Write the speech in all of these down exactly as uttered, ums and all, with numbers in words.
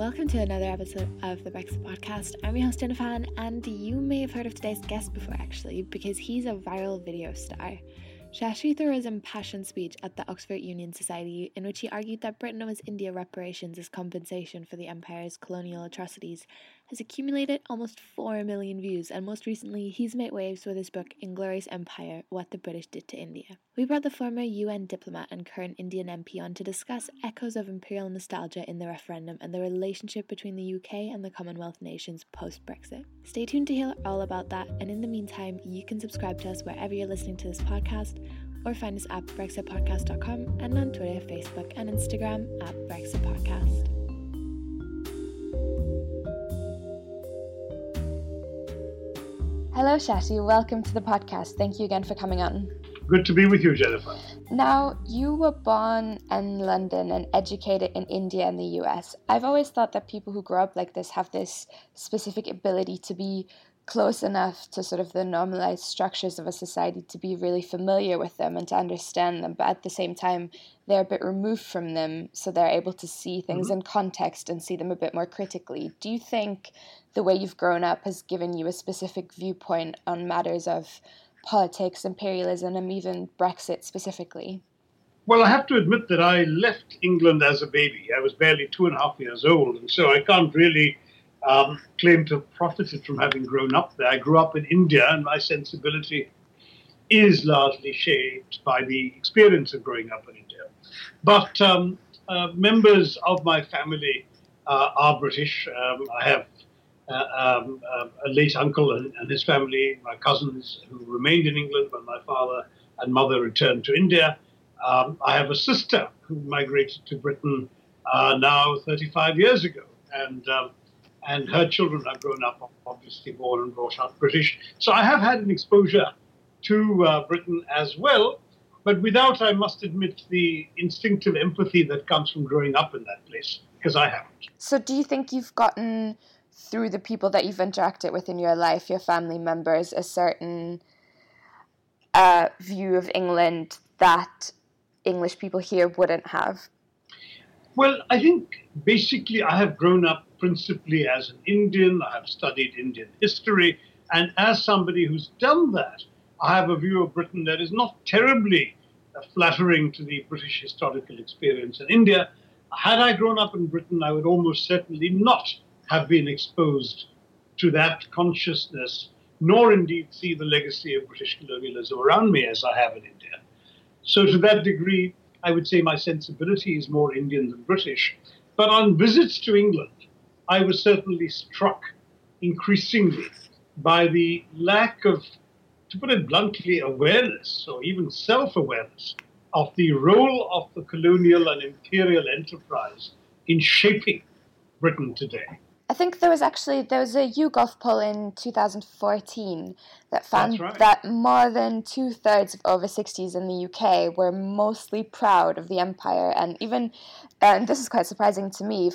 welcome to another episode of the Brexit Podcast. I'm your host Jennifer, and you may have heard of today's guest before actually, because he's a viral video star. Shashi threw his impassioned speech at the Oxford Union Society in which he argued that Britain owes India reparations as compensation for the Empire's colonial atrocities has accumulated almost four million views, and most recently he's made waves with his book Inglorious Empire, What the British Did to India. We brought the former U N diplomat and current Indian M P on to discuss echoes of imperial nostalgia in the referendum and the relationship between the U K and the Commonwealth nations post-Brexit. Stay tuned to hear all about that, and in the meantime, you can subscribe to us wherever you're listening to this podcast, or find us at brexit podcast dot com and on Twitter, Facebook, and Instagram at Brexit Podcast. Hello, Shashi. Welcome to the podcast. Thank you again for coming on. Good to be with you, Jennifer. Now, you were born in London and educated in India and the U S. I've always thought that people who grow up like this have this specific ability to be close enough to sort of the normalized structures of a society to be really familiar with them and to understand them, but at the same time, they're a bit removed from them, so they're able to see things mm-hmm. in context and see them a bit more critically. Do you think the way you've grown up has given you a specific viewpoint on matters of politics, imperialism, and even Brexit specifically? Well, I have to admit that I left England as a baby. I was barely two and a half years old, and so I can't really um, claim to have profited from having grown up there. I grew up in India, and my sensibility is largely shaped by the experience of growing up in India. But um, uh, members of my family uh, are British. Um, I have Uh, um, uh, a late uncle and, and his family, my cousins who remained in England when my father and mother returned to India. Um, I have a sister who migrated to Britain uh, now thirty-five years ago, and um, and her children have grown up, obviously born and brought up British. So I have had an exposure to uh, Britain as well, but without, I must admit, the instinctive empathy that comes from growing up in that place, because I haven't. So do you think you've gotten, through the people that you've interacted with in your life, your family members, a certain uh, view of England that English people here wouldn't have? Well, I think basically I have grown up principally as an Indian. I have studied Indian history. And as somebody who's done that, I have a view of Britain that is not terribly uh, flattering to the British historical experience in India. Had I grown up in Britain, I would almost certainly not have been exposed to that consciousness, nor indeed see the legacy of British colonialism around me as I have in India. So to that degree, I would say my sensibility is more Indian than British. But on visits to England, I was certainly struck increasingly by the lack of, to put it bluntly, awareness or even self-awareness of the role of the colonial and imperial enterprise in shaping Britain today. I think there was actually, there was a YouGov poll in two thousand fourteen that found right. that more than two-thirds of over sixties in the U K were mostly proud of the empire, and even, and this is quite surprising to me,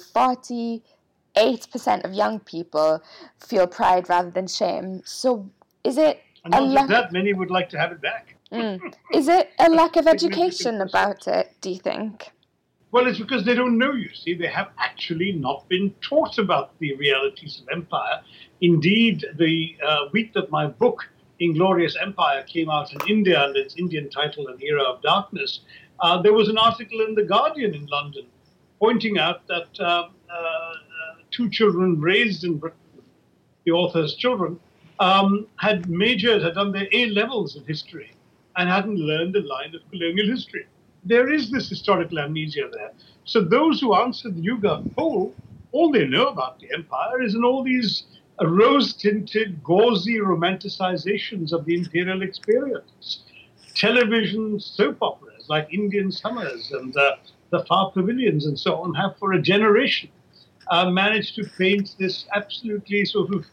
forty-eight percent of young people feel pride rather than shame. So is it and a not lack... just that, many would like to have it back. Mm. Is it a lack of education about it, do you think? Well, it's because they don't know, you see. They have actually not been taught about the realities of empire. Indeed, the uh, week that my book, Inglorious Empire, came out in India under its Indian title, An Era of Darkness, uh, there was an article in The Guardian in London pointing out that uh, uh, two children raised in Britain, the author's children, um, had majored, had done their A-levels in history and hadn't learned a line of colonial history. There is this historical amnesia there. So those who answered the YouGov poll, all they know about the empire is in all these uh, rose-tinted, gauzy romanticizations of the imperial experience. Television soap operas like Indian Summers and uh, The Far Pavilions and so on have for a generation uh, managed to paint this absolutely sort of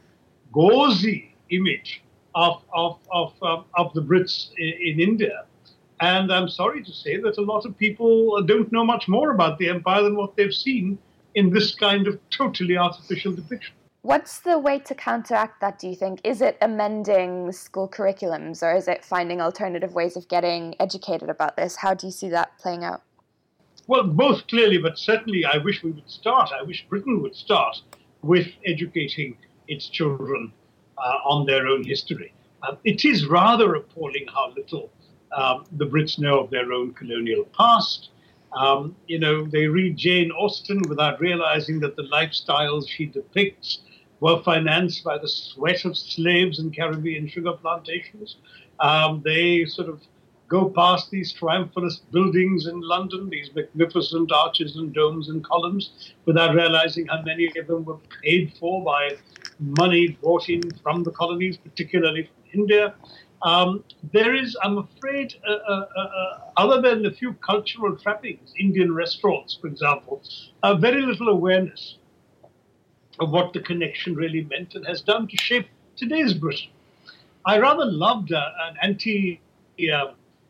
gauzy image of, of, of, uh, of the Brits in, in India. And I'm sorry to say that a lot of people don't know much more about the empire than what they've seen in this kind of totally artificial depiction. What's the way to counteract that, do you think? Is it amending school curriculums, or is it finding alternative ways of getting educated about this? How do you see that playing out? Well, both clearly, but certainly I wish we would start, I wish Britain would start with educating its children uh, on their own history. Uh, it is rather appalling how little um, the Brits know of their own colonial past. Um, you know, they read Jane Austen without realizing that the lifestyles she depicts were financed by the sweat of slaves in Caribbean sugar plantations. Um, they sort of go past these triumphalist buildings in London, these magnificent arches and domes and columns, without realizing how many of them were paid for by money brought in from the colonies, particularly from India. Um, there is, I'm afraid, uh, uh, uh, other than a few cultural trappings, Indian restaurants, for example, uh, very little awareness of what the connection really meant and has done to shape today's Britain. I rather loved uh, an anti... Uh,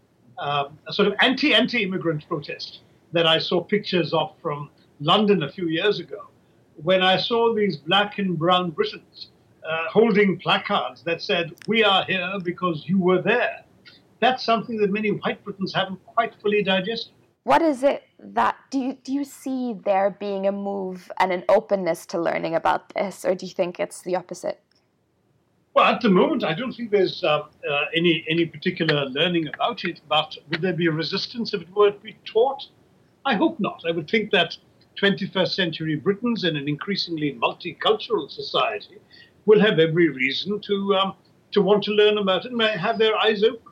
Um, a sort of anti-anti-immigrant protest that I saw pictures of from London a few years ago, when I saw these black and brown Britons uh, holding placards that said, "We are here because you were there." That's something that many white Britons haven't quite fully digested. What is it that, do you, do you see there being a move and an openness to learning about this, or do you think it's the opposite? Well, at the moment, I don't think there's uh, uh, any any particular learning about it, but would there be a resistance if it were to be taught? I hope not. I would think that twenty-first century Britons in an increasingly multicultural society will have every reason to um, to want to learn about it and may have their eyes open.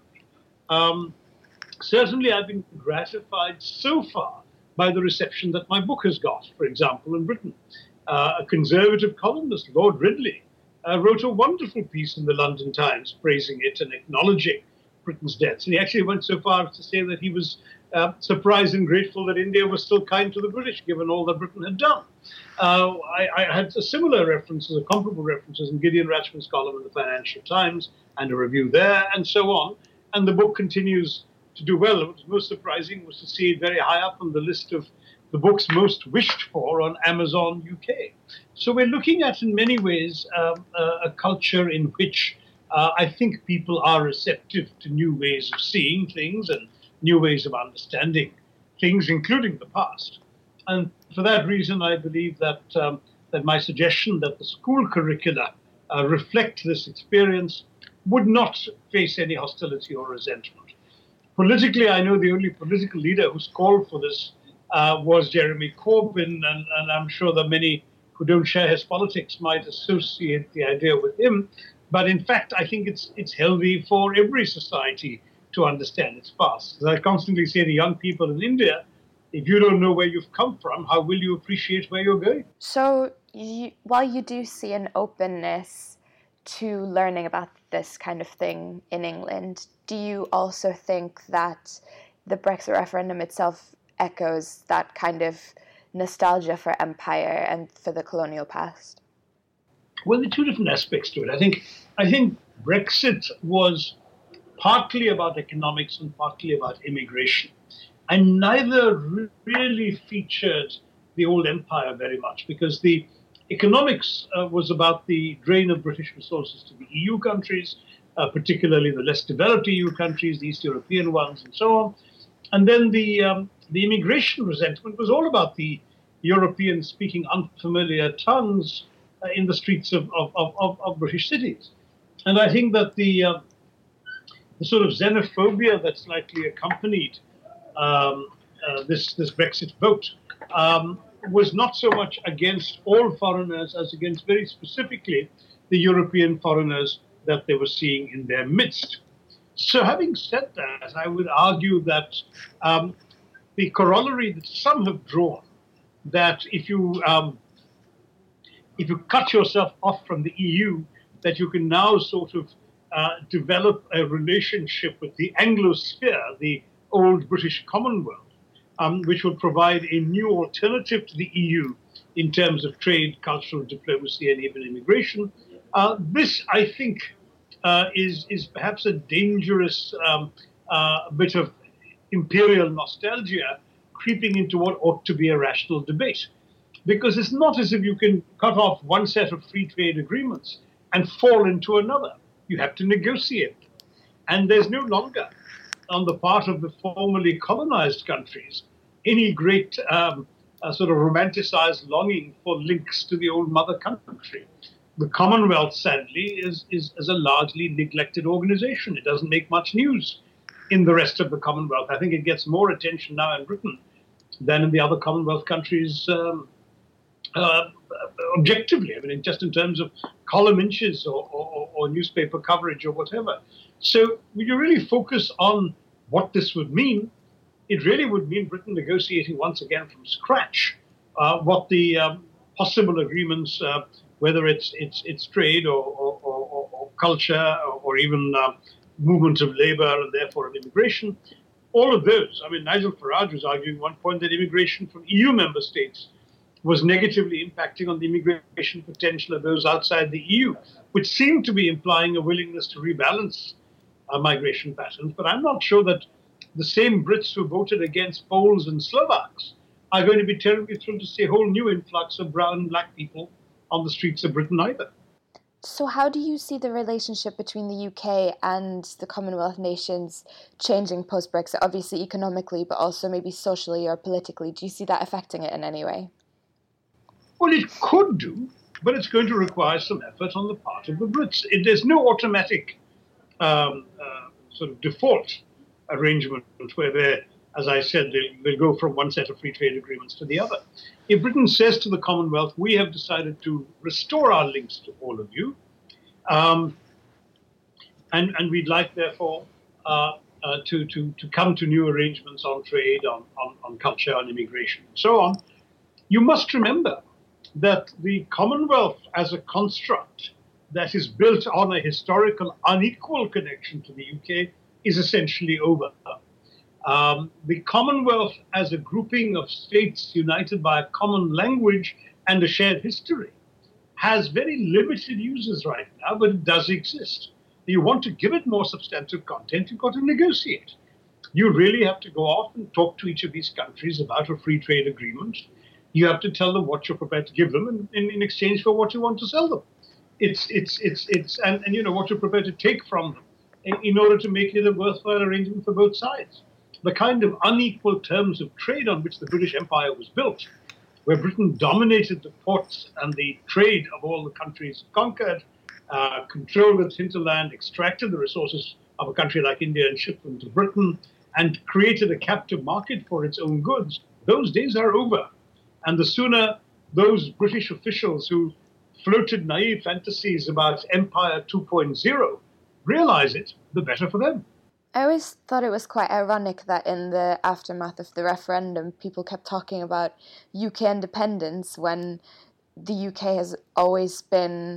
Um, certainly, I've been gratified so far by the reception that my book has got, for example, in Britain. Uh, a conservative columnist, Lord Ridley, Uh, wrote a wonderful piece in the London Times praising it and acknowledging Britain's debts. And he actually went so far as to say that he was uh, surprised and grateful that India was still kind to the British, given all that Britain had done. Uh, I, I had a similar references, or comparable references, in Gideon Rachman's column in the Financial Times, and a review there, and so on. And the book continues to do well. What was most surprising was to see it very high up on the list of the books most wished for on Amazon U K. So we're looking at, in many ways, um, uh, a culture in which uh, I think people are receptive to new ways of seeing things and new ways of understanding things, including the past. And for that reason, I believe that um, that my suggestion that the school curricula uh, reflect this experience would not face any hostility or resentment. Politically, I know the only political leader who's called for this Uh, was Jeremy Corbyn, and, and I'm sure that many who don't share his politics might associate the idea with him. But in fact, I think it's it's healthy for every society to understand its past. As I constantly say to young people in India, if you don't know where you've come from, how will you appreciate where you're going? So you, while you do see an openness to learning about this kind of thing in England, do you also think that the Brexit referendum itself echoes that kind of nostalgia for empire and for the colonial past? Well, there are two different aspects to it. I think I think Brexit was partly about economics and partly about immigration. And neither really featured the old empire very much, because the economics uh, was about the drain of British resources to the E U countries, uh, particularly the less developed E U countries, the East European ones, and so on. And then the um, the immigration resentment was all about the European-speaking unfamiliar tongues uh, in the streets of, of, of, of British cities. And I think that the, uh, the sort of xenophobia that's likely accompanied um, uh, this, this Brexit vote um, was not so much against all foreigners as against very specifically the European foreigners that they were seeing in their midst. So having said that, I would argue that um, the corollary that some have drawn, that if you um, if you cut yourself off from the E U, that you can now sort of uh, develop a relationship with the Anglosphere, the old British Commonwealth, um, which will provide a new alternative to the E U in terms of trade, cultural diplomacy, and even immigration. Uh, this, I think, uh, is is perhaps a dangerous um, uh, bit of imperial nostalgia creeping into what ought to be a rational debate. Because it's not as if you can cut off one set of free trade agreements and fall into another. You have to negotiate. And there's no longer, on the part of the formerly colonized countries, any great um, uh, sort of romanticized longing for links to the old mother country. The Commonwealth, sadly, is, is, is a largely neglected organization. It doesn't make much news in the rest of the Commonwealth. I think it gets more attention now in Britain than in the other Commonwealth countries um, uh, objectively. I mean, just in terms of column inches or, or, or newspaper coverage or whatever. So when you really focus on what this would mean, it really would mean Britain negotiating once again from scratch uh, what the um, possible agreements, uh, whether it's it's it's trade or, or, or, or culture or, or even uh, movement of labor and therefore of immigration, all of those. I mean, Nigel Farage was arguing at one point that immigration from E U member states was negatively impacting on the immigration potential of those outside the E U, which seemed to be implying a willingness to rebalance uh, migration patterns. But I'm not sure that the same Brits who voted against Poles and Slovaks are going to be terribly thrilled to see a whole new influx of brown and black people on the streets of Britain either. So how do you see the relationship between the U K and the Commonwealth nations changing post-Brexit, obviously economically, but also maybe socially or politically? Do you see that affecting it in any way? Well, it could do, but it's going to require some effort on the part of the Brits. It, there's no automatic um, uh, sort of default arrangement where they, as I said, they, they'll go from one set of free trade agreements to the other. If Britain says to the Commonwealth, we have decided to restore our links to all of you, um, and, and we'd like, therefore, uh, uh, to, to, to come to new arrangements on trade, on, on, on culture, on immigration, and so on, you must remember that the Commonwealth as a construct that is built on a historical unequal connection to the U K is essentially over. Um, the Commonwealth as a grouping of states united by a common language and a shared history has very limited uses right now, but it does exist. You want to give it more substantive content, you've got to negotiate. You really have to go off and talk to each of these countries about a free trade agreement. You have to tell them what you're prepared to give them in, in, in exchange for what you want to sell them. It's, it's, it's, it's, and, and you know, what you're prepared to take from them in, in order to make it a worthwhile arrangement for both sides. The kind of unequal terms of trade on which the British Empire was built, where Britain dominated the ports and the trade of all the countries conquered, uh, controlled its hinterland, extracted the resources of a country like India and shipped them to Britain, and created a captive market for its own goods, those days are over. And the sooner those British officials who floated naive fantasies about Empire two point oh realize it, the better for them. I always thought it was quite ironic that in the aftermath of the referendum, people kept talking about U K independence when the U K has always been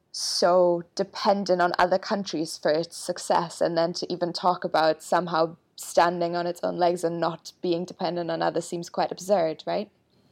so dependent on other countries for its success, and then to even talk about somehow standing on its own legs and not being dependent on others seems quite absurd, right?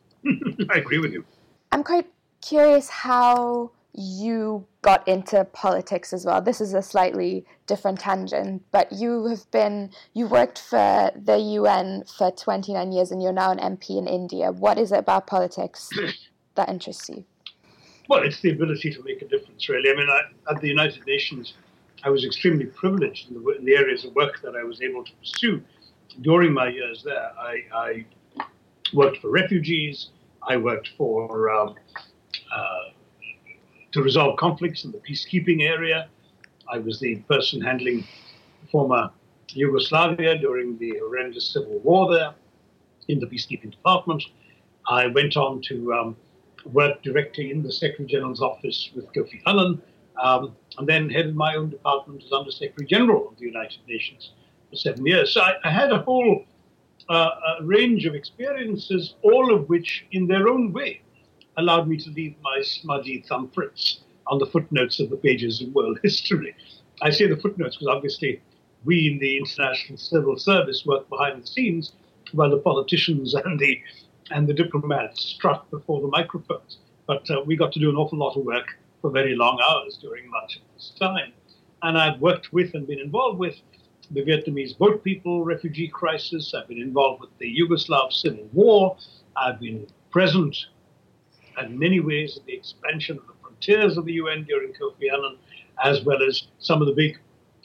I agree with you. I'm quite curious how you got into politics as well. This is a slightly different tangent, but you have been, you worked for the U N for twenty-nine years and you're now an M P in India. What is it about politics that interests you? Well, it's the ability to make a difference, really. I mean, I, at the United Nations, I was extremely privileged in the, in the areas of work that I was able to pursue. During my years there, I, I worked for refugees, I worked for um, uh, to resolve conflicts in the peacekeeping area. I was the person handling former Yugoslavia during the horrendous civil war there in the peacekeeping department. I went on to um, work directly in the Secretary General's office with Kofi Annan, um, and then headed my own department as Under Secretary General of the United Nations for seven years. So I, I had a whole uh, a range of experiences, all of which, in their own way, allowed me to leave my smudgy thumbprints on the footnotes of the pages of world history. I say the footnotes because obviously we in the International Civil Service work behind the scenes while the politicians and the and the diplomats strut before the microphones. But uh, we got to do an awful lot of work for very long hours during much of this time. And I've worked with and been involved with the Vietnamese boat people refugee crisis. I've been involved with the Yugoslav civil war. I've been present in many ways in the expansion of the frontiers of the U N during Kofi Annan, as well as some of the big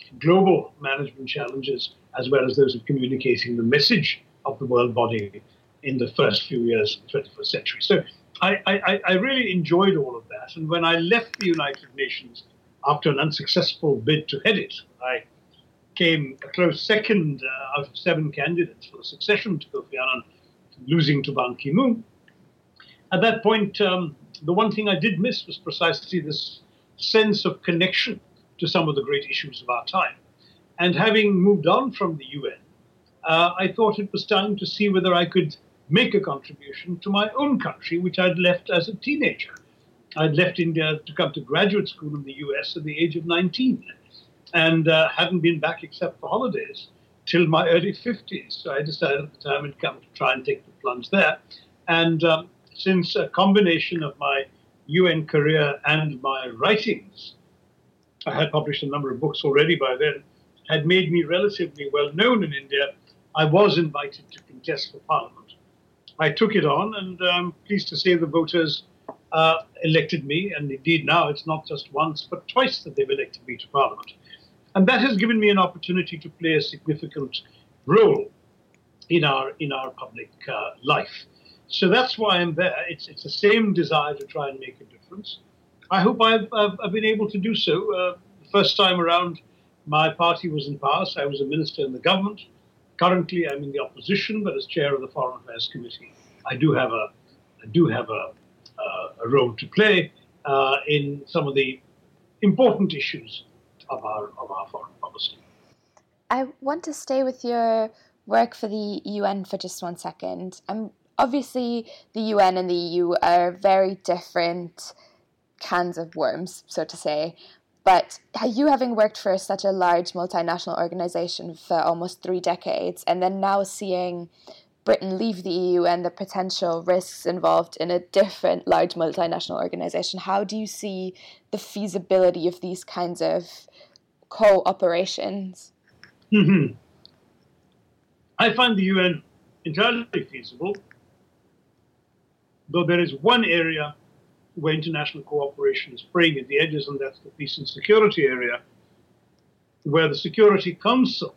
global management challenges, as well as those of communicating the message of the world body in the first few years of the twenty-first century. So I, I, I really enjoyed all of that. And when I left the United Nations after an unsuccessful bid to head it, I came a close second uh, out of seven candidates for the succession to Kofi Annan, losing to Ban Ki-moon. At that point, um, the one thing I did miss was precisely this sense of connection to some of the great issues of our time. And having moved on from the U N, uh, I thought it was time to see whether I could make a contribution to my own country, which I'd left as a teenager. I'd left India to come to graduate school in the U S at the age of nineteen, and uh, hadn't been back except for holidays till my early fifties. So I decided at the time it'd come to try and take the plunge there. And um, since a combination of my U N career and my writings, I had published a number of books already by then, had made me relatively well known in India, I was invited to contest for Parliament. I took it on, and I'm pleased to say the voters uh, elected me, and indeed now it's not just once, but twice that they've elected me to Parliament. And that has given me an opportunity to play a significant role in our in our public uh, life. So that's why I'm there. It's it's the same desire to try and make a difference. I hope I've, I've, I've been able to do so. Uh, the first time around, my party was in power, so I was a minister in the government. Currently, I'm in the opposition, but as chair of the Foreign Affairs Committee, I do have a I do have a, uh, a role to play uh, in some of the important issues of our of our foreign policy. I want to stay with your work for the U N for just one second. Um, obviously, the U N and the E U are very different cans of worms, so to say. But you, having worked for such a large multinational organization for almost three decades, and then now seeing Britain leave the E U and the potential risks involved in a different large multinational organization, how do you see the feasibility of these kinds of co-operations? Mm-hmm. I find the U N entirely feasible, though there is one area where international cooperation is fraying at the edges, and that's the peace and security area, where the Security Council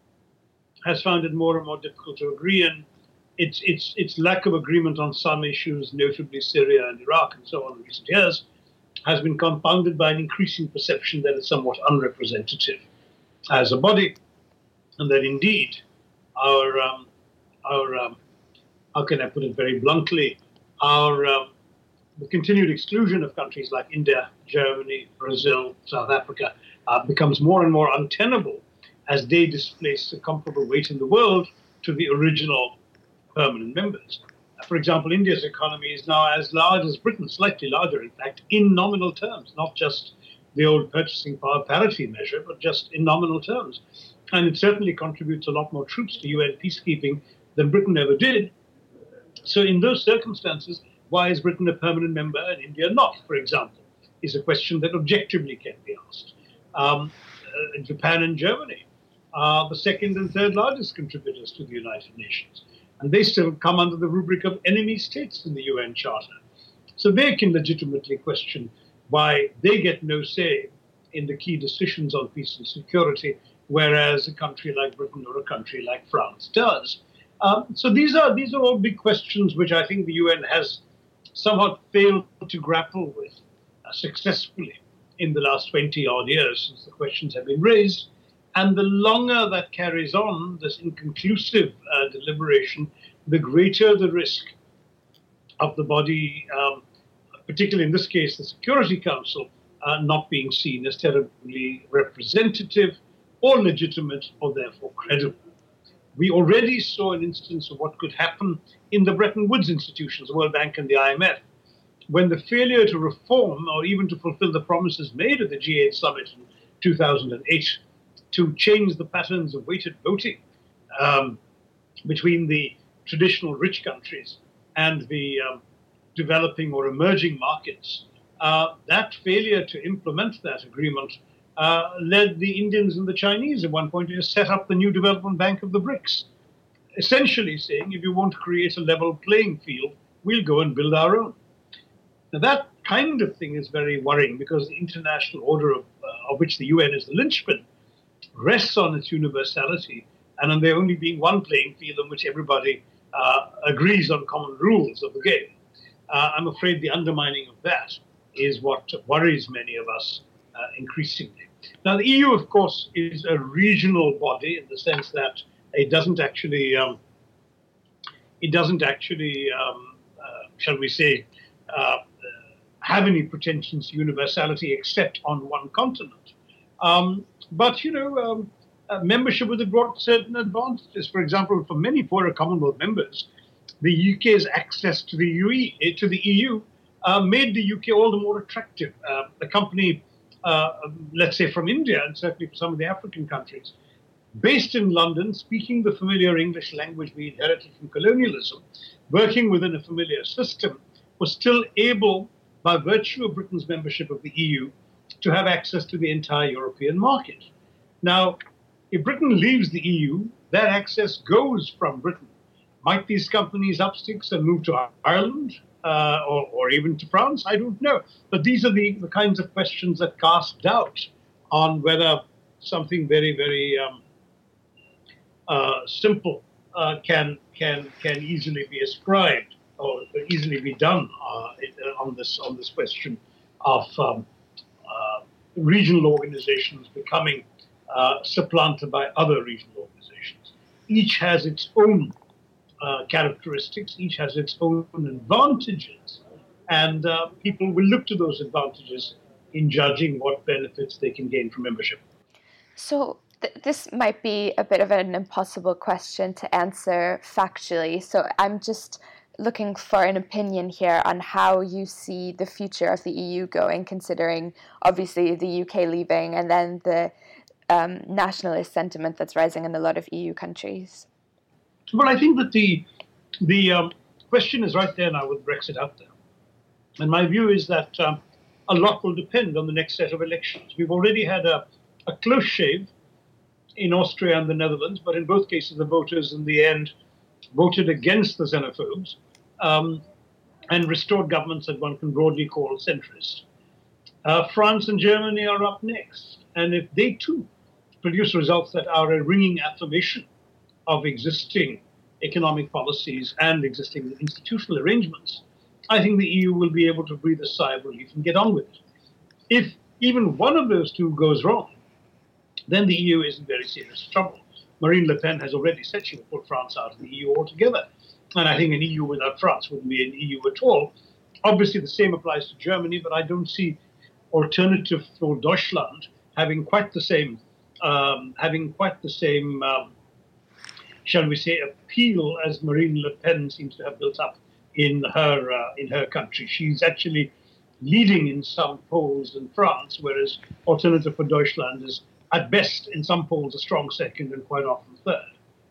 has found it more and more difficult to agree, and its its its lack of agreement on some issues, notably Syria and Iraq and so on in recent years, has been compounded by an increasing perception that it's somewhat unrepresentative as a body, and that indeed our um, our um, how can I put it very bluntly, our um, the continued exclusion of countries like India, Germany, Brazil, South Africa uh, becomes more and more untenable as they displace a comparable weight in the world to the original permanent members. Uh, for example, India's economy is now as large as Britain, slightly larger, in fact, in nominal terms, not just the old purchasing power parity measure, but just in nominal terms. And it certainly contributes a lot more troops to U N peacekeeping than Britain ever did. So in those circumstances, why is Britain a permanent member and India not, for example, is a question that objectively can be asked. Um, uh, Japan and Germany are the second and third largest contributors to the United Nations, and they still come under the rubric of enemy states in the U N Charter. So they can legitimately question why they get no say in the key decisions on peace and security, whereas a country like Britain or a country like France does. Um, so these are these are all big questions which I think the U N has somewhat failed to grapple with uh, successfully in the last twenty odd years since the questions have been raised. And the longer that carries on, this inconclusive uh, deliberation, the greater the risk of the body, um, particularly in this case, the Security Council, uh, not being seen as terribly representative or legitimate or therefore credible. We already saw an instance of what could happen in the Bretton Woods institutions, the World Bank and the I M F, when the failure to reform or even to fulfill the promises made at the G eight summit in two thousand eight to change the patterns of weighted voting um, between the traditional rich countries and the um, developing or emerging markets, uh, that failure to implement that agreement Uh, led the Indians and the Chinese at one point to set up the new development bank of the BRICS, essentially saying, if you want to create a level playing field, we'll go and build our own. Now, that kind of thing is very worrying because the international order of, uh, of which the U N is the linchpin rests on its universality and on there only being one playing field on which everybody uh, agrees on common rules of the game. Uh, I'm afraid the undermining of that is what worries many of us uh, increasingly. Now, the E U, of course, is a regional body in the sense that it doesn't actually, um, it doesn't actually, um, uh, shall we say, uh, have any pretensions to universality except on one continent. Um, but, you know, um, uh, membership would have brought certain advantages. For example, for many poorer Commonwealth members, the U K's access to the U E, to the E U uh, made the U K all the more attractive. Uh, a company, uh, let's say from India, and certainly for some of the African countries, based in London, speaking the familiar English language we inherited from colonialism, working within a familiar system, was still able, by virtue of Britain's membership of the E U, to have access to the entire European market. Now, if Britain leaves the E U, that access goes from Britain. Might these companies up sticks and move to Ireland uh, or, or even to France? I don't know. But these are the, the kinds of questions that cast doubt on whether something very, very um, uh, simple uh, can, can, can easily be ascribed or easily be done uh, on this on this question of um, uh, regional organizations becoming uh, supplanted by other regional organizations. Each has its own uh, characteristics, each has its own advantages, and uh, people will look to those advantages in judging what benefits they can gain from membership. So th- this might be a bit of an impossible question to answer factually, so I'm just looking for an opinion here on how you see the future of the E U going, considering obviously the U K leaving and then the um, nationalist sentiment that's rising in a lot of E U countries. Well, I think that the the um, question is right there now with Brexit out there. And my view is that um, a lot will depend on the next set of elections. We've already had a, a close shave in Austria and the Netherlands, but in both cases the voters in the end voted against the xenophobes um, and restored governments that one can broadly call centrist. Uh, France and Germany are up next. And if they too produce results that are a ringing affirmation of existing economic policies and existing institutional arrangements, I think the E U will be able to breathe a sigh of relief and get on with it. If even one of those two goes wrong, then the E U is in very serious trouble. Marine Le Pen has already said she will put France out of the E U altogether. And I think an E U without France wouldn't be an E U at all. Obviously, the same applies to Germany, but I don't see Alternative for Deutschland having quite the same, um, having quite the same, um, shall we say, appeal as Marine Le Pen seems to have built up in her uh, in her country. She's actually leading in some polls in France, whereas Alternative for Deutschland is at best in some polls a strong second and quite often third.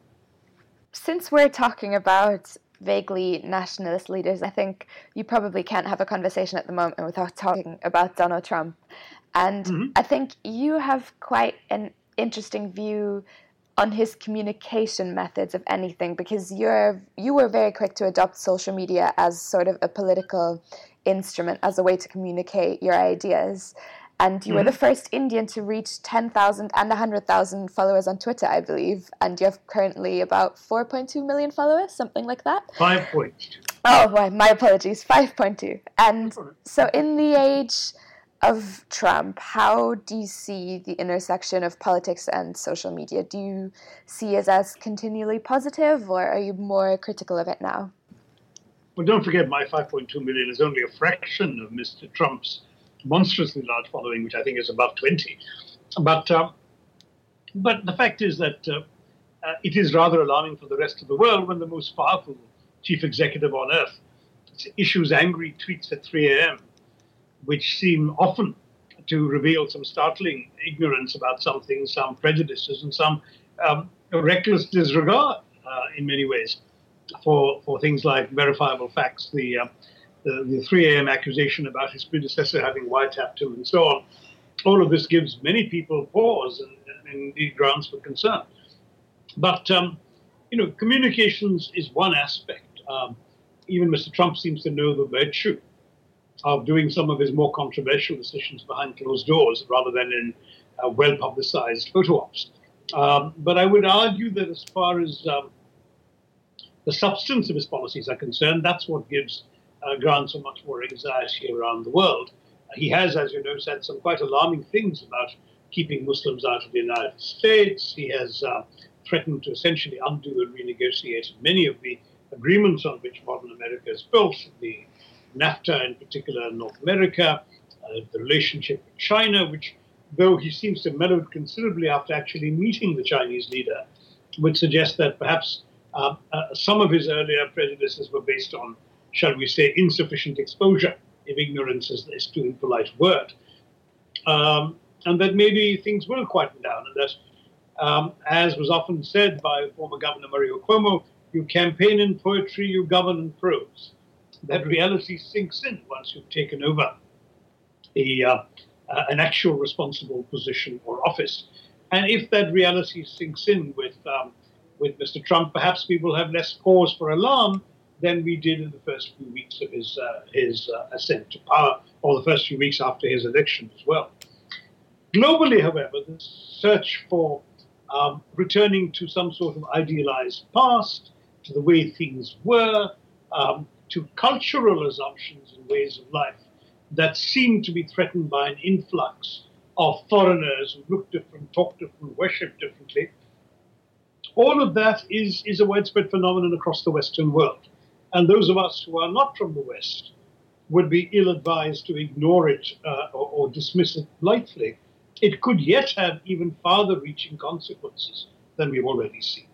Since we're talking about vaguely nationalist leaders, I think you probably can't have a conversation at the moment without talking about Donald Trump. And mm-hmm. I think you have quite an interesting view on his communication methods of anything, because you're you were very quick to adopt social media as sort of a political instrument, as a way to communicate your ideas. And you mm-hmm. were the first Indian to reach ten thousand and one hundred thousand followers on Twitter, I believe. And you have currently about four point two million followers, something like that. five point two. Oh, boy, my apologies, five point two. And so in the age of Trump, how do you see the intersection of politics and social media? Do you see it as continually positive, or are you more critical of it now? Well, don't forget, my five point two million is only a fraction of Mister Trump's monstrously large following, which I think is above twenty. But uh, but the fact is that uh, uh, it is rather alarming for the rest of the world when the most powerful chief executive on earth issues angry tweets at three a.m., which seem often to reveal some startling ignorance about some things, some prejudices, and some um, reckless disregard uh, in many ways for, for things like verifiable facts, the, uh, the, the three a.m. accusation about his predecessor having wiretapped him, and so on. All of this gives many people pause and, and indeed grounds for concern. But, um, you know, communications is one aspect. Um, even Mister Trump seems to know the virtue of doing some of his more controversial decisions behind closed doors rather than in uh, well-publicized photo ops. Um, but I would argue that as far as um, the substance of his policies are concerned, that's what gives uh, Grant so much more anxiety around the world. He has, as you know, said some quite alarming things about keeping Muslims out of the United States. He has uh, threatened to essentially undo and renegotiate many of the agreements on which modern America is built, the NAFTA in particular in North America, uh, the relationship with China, which, though he seems to have mellowed considerably after actually meeting the Chinese leader, would suggest that perhaps uh, uh, some of his earlier prejudices were based on, shall we say, insufficient exposure, if ignorance is, is too impolite word. Um, and that maybe things will quieten down, and that, um, as was often said by former Governor Mario Cuomo, you campaign in poetry, you govern in prose. That reality sinks in once you've taken over a, uh, uh, an actual responsible position or office. And if that reality sinks in with um, with Mister Trump, perhaps we will have less cause for alarm than we did in the first few weeks of his uh, his uh, ascent to power, or the first few weeks after his election as well. Globally, however, the search for um, returning to some sort of idealized past, to the way things were, um, to cultural assumptions and ways of life that seem to be threatened by an influx of foreigners who look different, talk different, worship differently. All of that is, is a widespread phenomenon across the Western world. And those of us who are not from the West would be ill-advised to ignore it uh, or, or dismiss it lightly. It could yet have even farther-reaching consequences than we've already seen.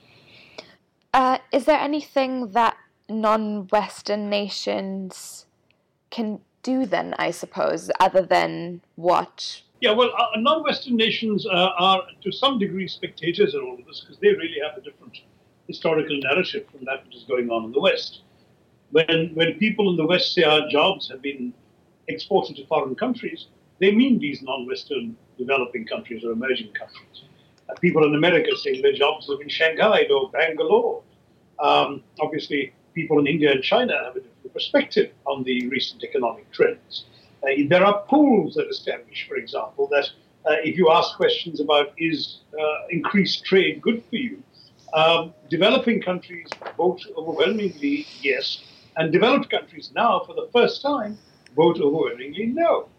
Uh, is there anything that non-Western nations can do then, I suppose, other than watch? Yeah, well, uh, non-Western nations uh, are to some degree spectators in all of this because they really have a different historical narrative from that which is going on in the West. When, when people in the West say our jobs have been exported to foreign countries, they mean these non-Western developing countries or emerging countries. Uh, people in America saying their jobs have been Shanghai or Bangalore. Um, obviously, people in India and China have a different perspective on the recent economic trends. Uh, there are pools that establish, for example, that uh, if you ask questions about is uh, increased trade good for you, um, developing countries vote overwhelmingly yes, and developed countries now, for the first time, vote overwhelmingly no.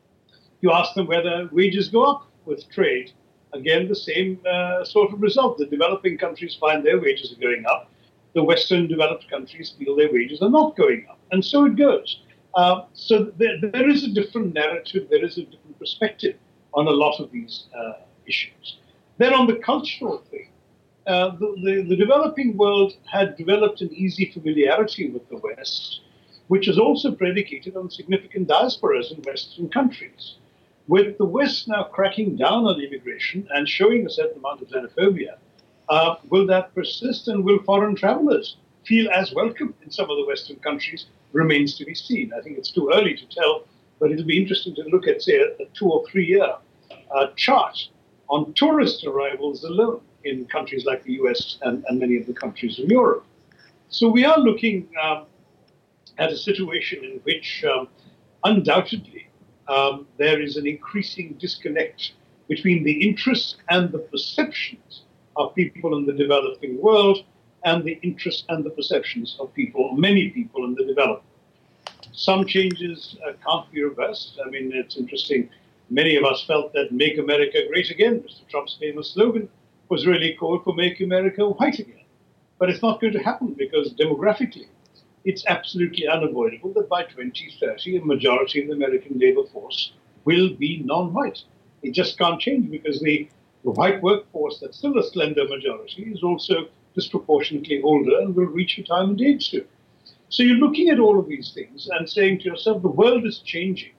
You ask them whether wages go up with trade. Again, the same uh, sort of result. The developing countries find their wages are going up. The Western developed countries feel their wages are not going up. And so it goes. Uh, so there, there is a different narrative. There is a different perspective on a lot of these uh, issues. Then on the cultural thing, uh, the, the, the developing world had developed an easy familiarity with the West, which is also predicated on significant diasporas in Western countries. With the West now cracking down on immigration and showing a certain amount of xenophobia, uh, will that persist, and will foreign travelers feel as welcome in some of the Western countries? Remains to be seen. I think it's too early to tell, but it'll be interesting to look at, say, a, a two or three year uh, chart on tourist arrivals alone in countries like the U S and, and many of the countries in Europe. So we are looking um, at a situation in which um, undoubtedly Um, there is an increasing disconnect between the interests and the perceptions of people in the developing world and the interests and the perceptions of people, many people in the developed world. Some changes uh, can't be reversed. I mean, it's interesting. Many of us felt that Make America Great Again, Mister Trump's famous slogan, was really called for Make America White Again. But it's not going to happen because demographically, it's absolutely unavoidable that by twenty thirty, a majority of the American labor force will be non-white. It just can't change because the, the white workforce, that's still a slender majority, is also disproportionately older and will reach retirement age soon. So you're looking at all of these things and saying to yourself, the world is changing.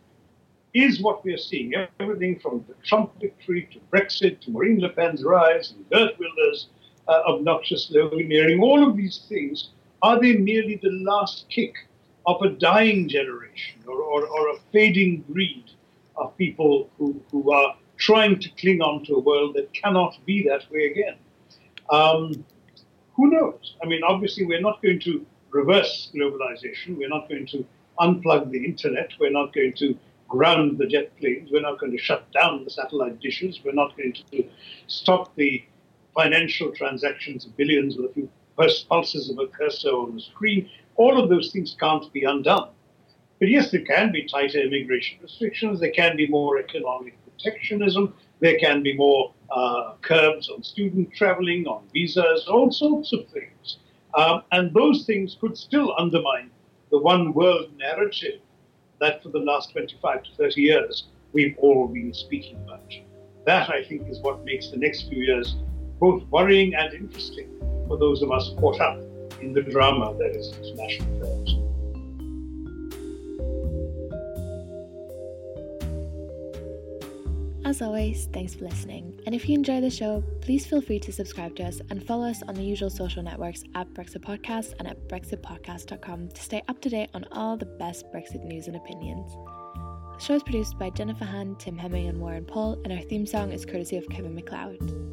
Is what we are seeing, everything from the Trump victory to Brexit to Marine Le Pen's rise and Geert Wilders' uh, obnoxious sloganeering, all of these things, are they merely the last kick of a dying generation or, or, or a fading breed of people who, who are trying to cling on to a world that cannot be that way again? Um, who knows? I mean, obviously, we're not going to reverse globalization. We're not going to unplug the internet. We're not going to ground the jet planes. We're not going to shut down the satellite dishes. We're not going to stop the financial transactions of billions with a few pulse- pulses of a cursor on the screen. All of those things can't be undone. But yes, there can be tighter immigration restrictions. There can be more economic protectionism. There can be more uh, curbs on student traveling, on visas, all sorts of things. Um, and those things could still undermine the one world narrative that for the last twenty-five to thirty years we've all been speaking about. That, I think, is what makes the next few years both worrying and interesting for those of us caught up in the drama that is international affairs. As always, thanks for listening. And if you enjoy the show, please feel free to subscribe to us and follow us on the usual social networks at Brexit Podcast and at brexit podcast dot com to stay up to date on all the best Brexit news and opinions. The show is produced by Jennifer Han, Tim Hemming and Warren Paul, and our theme song is courtesy of Kevin MacLeod.